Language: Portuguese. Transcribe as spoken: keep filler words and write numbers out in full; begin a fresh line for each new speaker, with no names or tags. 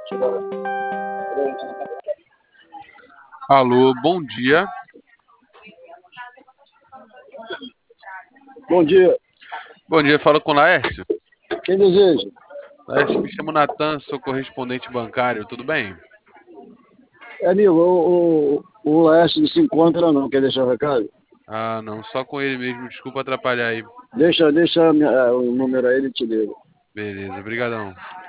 Alô, bom dia.
Bom dia.
Bom dia, fala com o Laércio.
Quem deseja?
Laércio, me chamo Natan, sou correspondente bancário, tudo bem?
É, amigo, o, o, o Laércio não se encontra não. Quer deixar o recado?
Ah, não, só com ele mesmo, desculpa atrapalhar aí.
Deixa, deixa a minha- o número aí, ele te liga.
Beleza, brigadão.